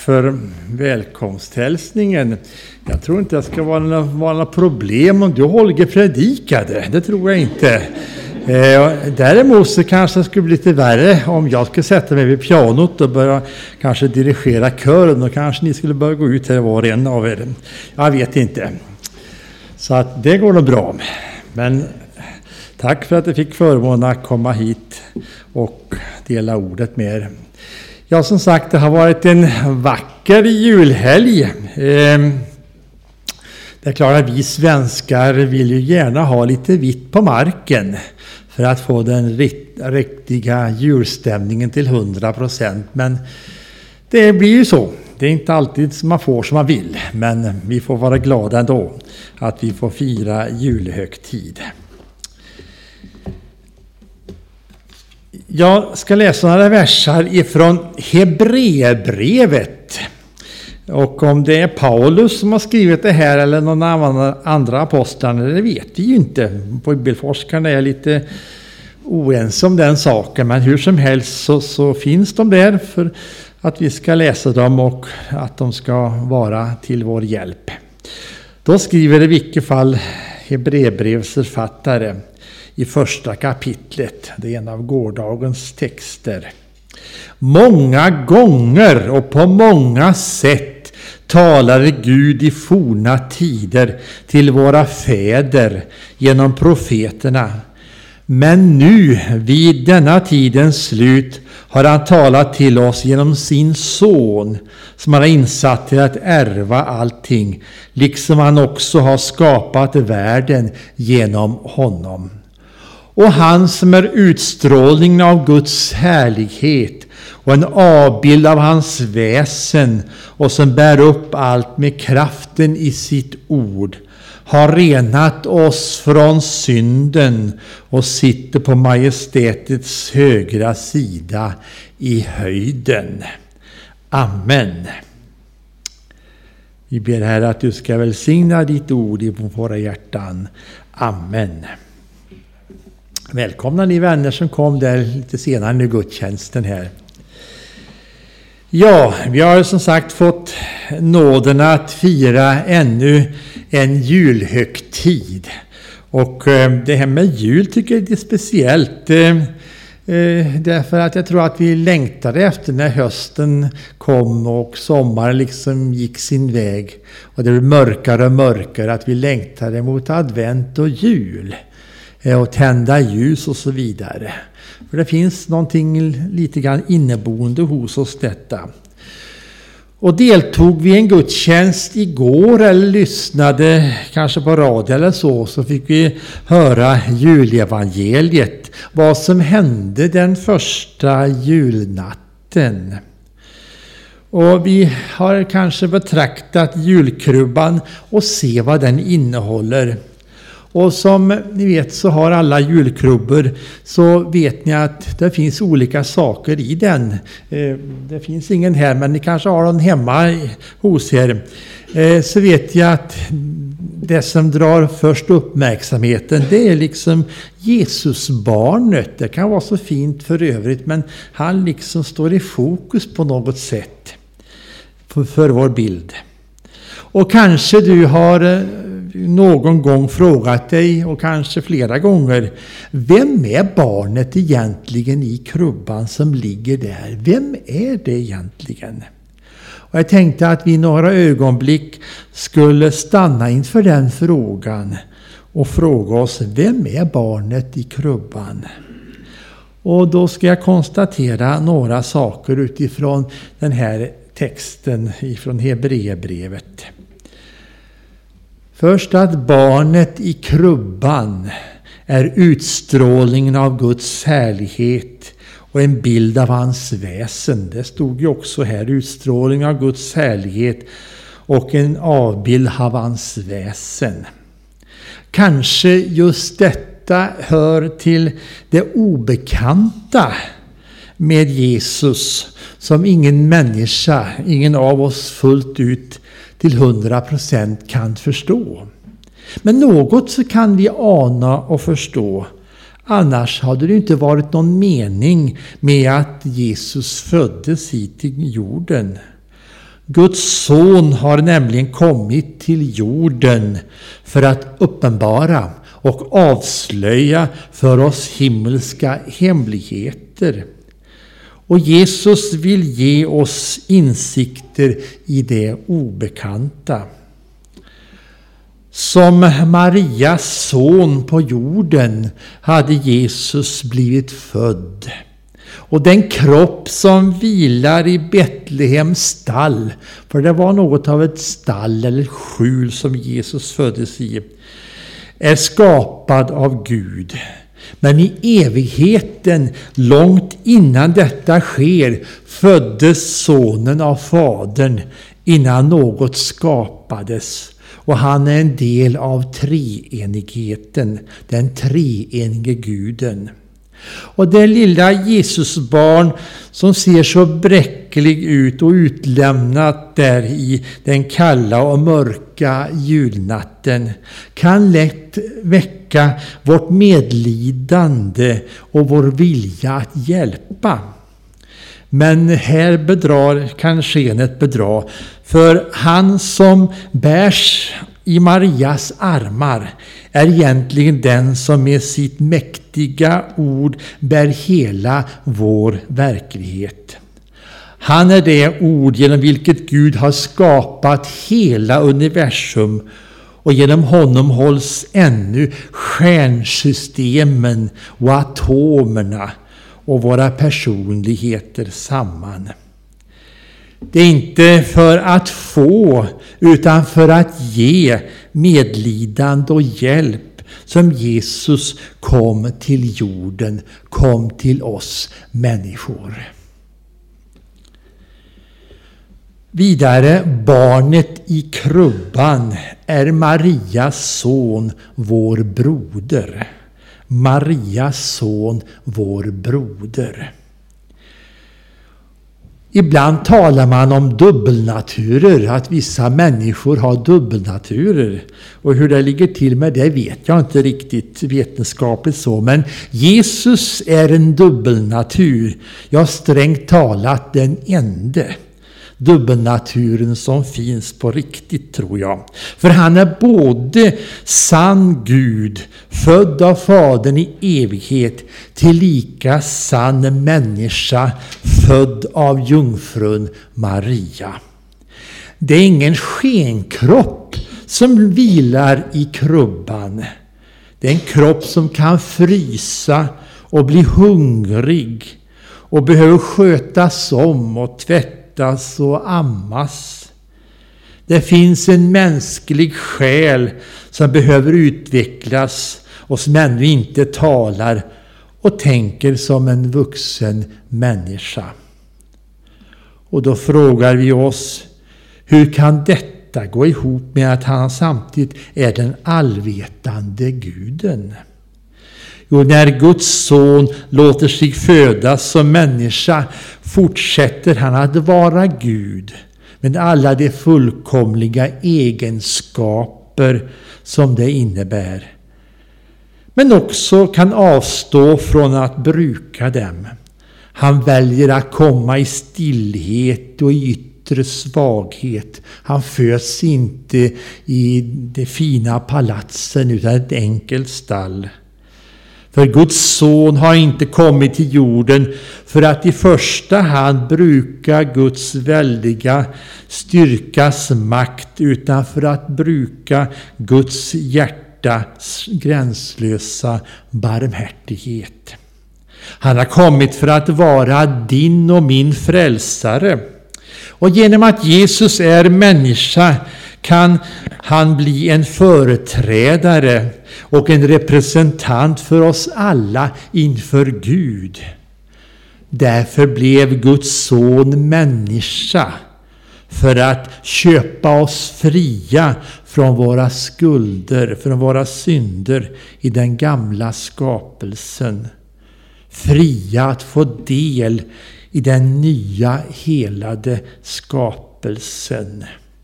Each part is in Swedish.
för välkomsthälsningen. Jag tror inte det ska vara några problem om du Holger predikade. Det tror jag inte. Däremot så kanske det skulle bli lite värre om jag skulle sätta mig vid pianot och börja kanske dirigera kören. Och kanske ni skulle börja gå ut här var och en av er. Jag vet inte. Så att det går nog bra. Men tack för att jag fick förmånen att komma hit och dela ordet med er. Ja, som sagt, det har varit en vacker julhelg. Det är klart att vi svenskar vill ju gärna ha lite vitt på marken för att få den riktiga julstämningen till 100%. Men det blir ju så. Det är inte alltid som man får som man vill. Men vi får vara glada ändå att vi får fira julhögtid. Jag ska läsa några versar ifrån Hebreerbrevet. Och om det är Paulus som har skrivit det här eller någon andra apostlar, det vet vi ju inte. Bibelforskarna är lite oense om den saken, men hur som helst så finns de där för att vi ska läsa dem och att de ska vara till vår hjälp. Då skriver i vilket fall Hebreerbrevets författare i första kapitlet, det är en av gårdagens texter. Många gånger och på många sätt talade Gud i forna tider till våra fäder genom profeterna. Men nu, vid denna tidens slut, har han talat till oss genom sin son, som han har insatt till att ärva allting, liksom han också har skapat världen genom honom. Och han som är utstrålningen av Guds härlighet och en avbild av hans väsen och som bär upp allt med kraften i sitt ord, har renat oss från synden och sitter på majestätets högra sida i höjden. Amen. Vi ber här att du ska välsigna ditt ord i våra hjärtan. Amen. Välkomna ni vänner som kom där lite senare i gudstjänsten här. Ja, vi har som sagt fått nåden att fira ännu en julhögtid. Och det här med jul tycker jag är lite speciellt. Därför att jag tror att vi längtade efter när hösten kom och sommaren liksom gick sin väg. Och det blev mörkare och mörkare, att vi längtade mot advent och jul. Och tända ljus och så vidare. För det finns någonting lite grann inneboende hos oss detta. Och deltog vi i en gudstjänst igår eller lyssnade kanske på radio eller så fick vi höra julevangeliet. Vad som hände den första julnatten. Och vi har kanske betraktat julkrubban och se vad den innehåller. Och som ni vet så har alla julkrubbor, så vet ni att det finns olika saker i den. Det finns ingen här, men ni kanske har den hemma hos er. Så vet jag att det som drar först uppmärksamheten, det är liksom Jesusbarnet. Det kan vara så fint för övrigt, men han liksom står i fokus på något sätt för vår bild. Och kanske du har någon gång frågat dig, och kanske flera gånger, vem är barnet egentligen i krubban som ligger där? Vem är det egentligen? Och jag tänkte att vi i några ögonblick skulle stanna inför den frågan och fråga oss, vem är barnet i krubban? Och då ska jag konstatera några saker utifrån den här texten ifrån Hebreerbrevet. Först att barnet i krubban är utstrålningen av Guds härlighet och en bild av hans väsen. Det stod ju också här, utstrålning av Guds härlighet och en avbild av hans väsen. Kanske just detta hör till det obekanta med Jesus, som ingen människa, ingen av oss fullt ut till 100% kan förstå. Men något så kan vi ana och förstå. Annars hade det inte varit någon mening med att Jesus föddes hit till jorden. Guds son har nämligen kommit till jorden för att uppenbara och avslöja för oss himmelska hemligheter. Och Jesus vill ge oss insikter i det obekanta. Som Marias son på jorden hade Jesus blivit född. Och den kropp som vilar i Betlehems stall, för det var något av ett stall eller skjul som Jesus föddes i, är skapad av Gud. Men i evigheten, långt innan detta sker, föddes sonen av fadern innan något skapades. Och han är en del av treenigheten, den treenige guden. Och det lilla Jesusbarn som ser så bräcklig ut och utlämnat där i den kalla och mörka julnatten kan lätt väcka vårt medlidande och vår vilja att hjälpa. Men här kan skenet bedra, för han som bärs i Marias armar är egentligen den som med sitt mäktiga ord bär hela vår verklighet. Han är det ord genom vilket Gud har skapat hela universum, och genom honom hålls ännu stjärnsystemen och atomerna och våra personligheter samman. Det är inte för att få, utan för att ge medlidande och hjälp som Jesus kom till jorden, kom till oss människor. Vidare, barnet i krubban är Marias son, vår broder. Marias son, vår broder. Ibland talar man om dubbelnaturer, att vissa människor har dubbelnaturer. Och hur det ligger till med det vet jag inte riktigt vetenskapligt så. Men Jesus är en dubbelnatur, ja strängt talat den ende dubbelnaturen som finns på riktigt, tror jag. För han är både sann Gud, född av Fadern i evighet, tillika sann människa, född av jungfrun Maria. Det är ingen skenkropp som vilar i krubban. Det är en kropp som kan frysa och bli hungrig och behöver skötas om och tvättas och ammas. Det finns en mänsklig själ som behöver utvecklas och som ännu inte talar och tänker som en vuxen människa. Och då frågar vi oss, hur kan detta gå ihop med att han samtidigt är den allvetande guden? Jo, när Guds son låter sig födas som människa fortsätter han att vara Gud med alla de fullkomliga egenskaper som det innebär. Men också kan avstå från att bruka dem. Han väljer att komma i stillhet och i yttre svaghet. Han föds inte i de fina palatsen utan ett enkelt stall. För Guds son har inte kommit till jorden för att i första hand bruka Guds väldiga styrkas makt, utan för att bruka Guds hjärtas gränslösa barmhärtighet. Han har kommit för att vara din och min frälsare. Och genom att Jesus är människa kan han bli en företrädare och en representant för oss alla inför Gud. Därför blev Guds son människa, för att köpa oss fria från våra skulder, från våra synder i den gamla skapelsen. Fria att få del i den nya helade skapelsen.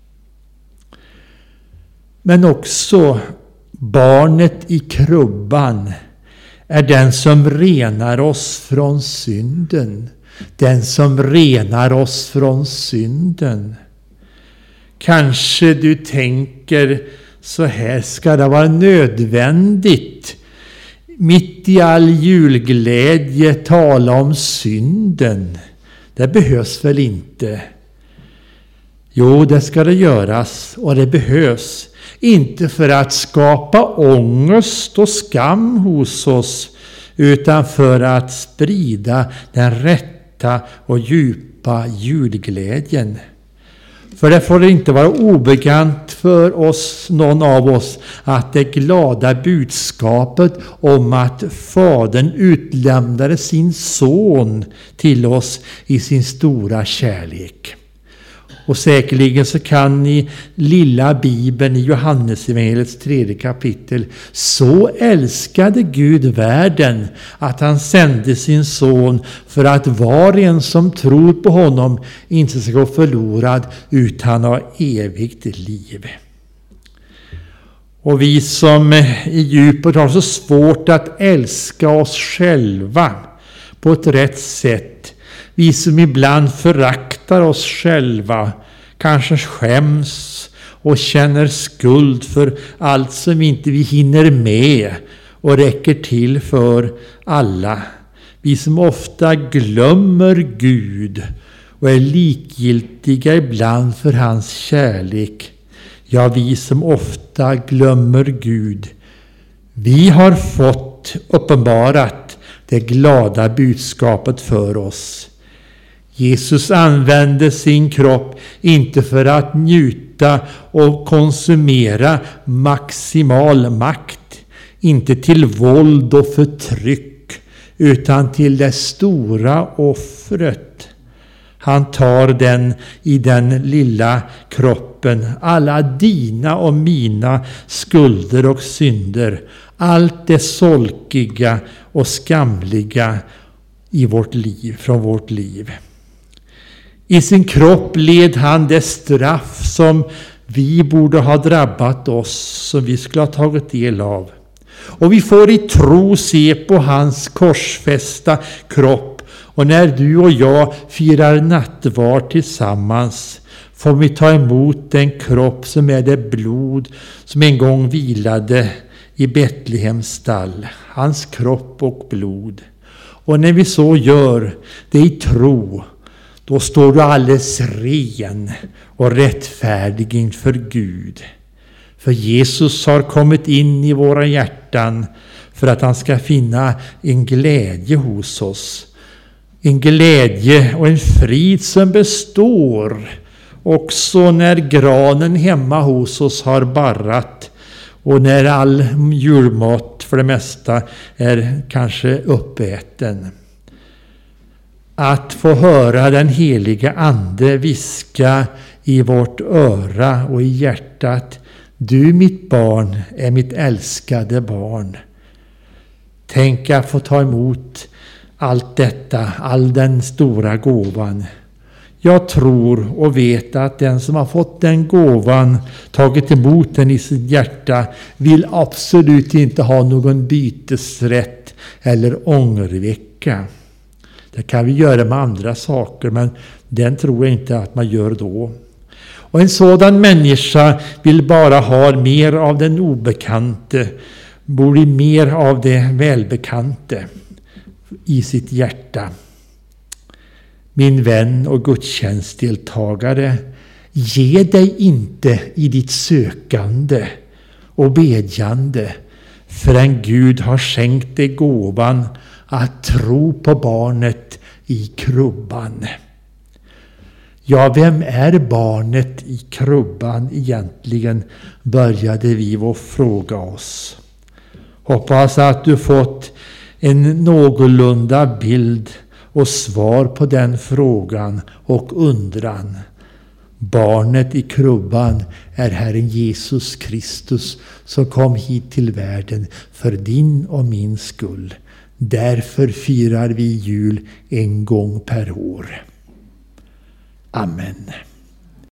Men också barnet i krubban är den som renar oss från synden. Den som renar oss från synden. Kanske du tänker, så här ska det vara nödvändigt mitt i all julglädje tala om synden. Det behövs väl inte? Jo, det ska det göras, och det behövs. Inte för att skapa ångest och skam hos oss, utan för att sprida den rätta och djupa julglädjen. För det får inte vara obekant för oss, någon av oss, att det glada budskapet om att Fadern utlämnade sin son till oss i sin stora kärlek. Och säkerligen så kan ni lilla Bibeln i Johannesevangeliets 3 kapitel: så älskade Gud världen att han sände sin son för att var och en som tror på honom inte ska gå förlorad utan ha evigt liv. Och vi som i djupet har så svårt att älska oss själva på ett rätt sätt, vi som ibland föraktar oss själva, kanske skäms och känner skuld för allt som inte vi hinner med och räcker till för alla. Vi som ofta glömmer Gud och är likgiltiga ibland för hans kärlek. Ja, vi som ofta glömmer Gud. Vi har fått uppenbarat det glada budskapet för oss. Jesus använde sin kropp inte för att njuta och konsumera maximal makt, inte till våld och förtryck, utan till det stora offret. Han tar den i den lilla kroppen, alla dina och mina skulder och synder, allt det solkiga och skamliga i vårt liv, från vårt liv. I sin kropp led han det straff som vi borde ha drabbat oss, som vi skulle ha tagit del av. Och vi får i tro se på hans korsfästa kropp. Och när du och jag firar nattvard tillsammans får vi ta emot den kropp som är det blod som en gång vilade i Betlehems stall. Hans kropp och blod. Och när vi så gör det i tro, då står du alldeles ren och rättfärdig inför Gud. För Jesus har kommit in i våra hjärtan för att han ska finna en glädje hos oss. En glädje och en frid som består också när granen hemma hos oss har barrat och när all julmat för det mesta är kanske uppäten. Att få höra den heliga ande viska i vårt öra och i hjärtat: du mitt barn är mitt älskade barn. Tänk att få ta emot allt detta, all den stora gåvan. Jag tror och vet att den som har fått den gåvan, tagit emot den i sitt hjärta, vill absolut inte ha någon bytesrätt eller ångervecka. Det kan vi göra med andra saker, men den tror jag inte att man gör då. Och en sådan människa vill bara ha mer av den obekante, borde mer av det välbekante i sitt hjärta. Min vän och gudstjänstdeltagare, ge dig inte i ditt sökande och bedjande förrän Gud har skänkt dig gåvan att tro på barnet i krubban. Ja, vem är barnet i krubban egentligen, började vi att fråga oss. Hoppas att du fått en någorlunda bild och svar på den frågan och undran. Barnet i krubban är Herren Jesus Kristus som kom hit till världen för din och min skull. Därför firar vi jul en gång per år. Amen.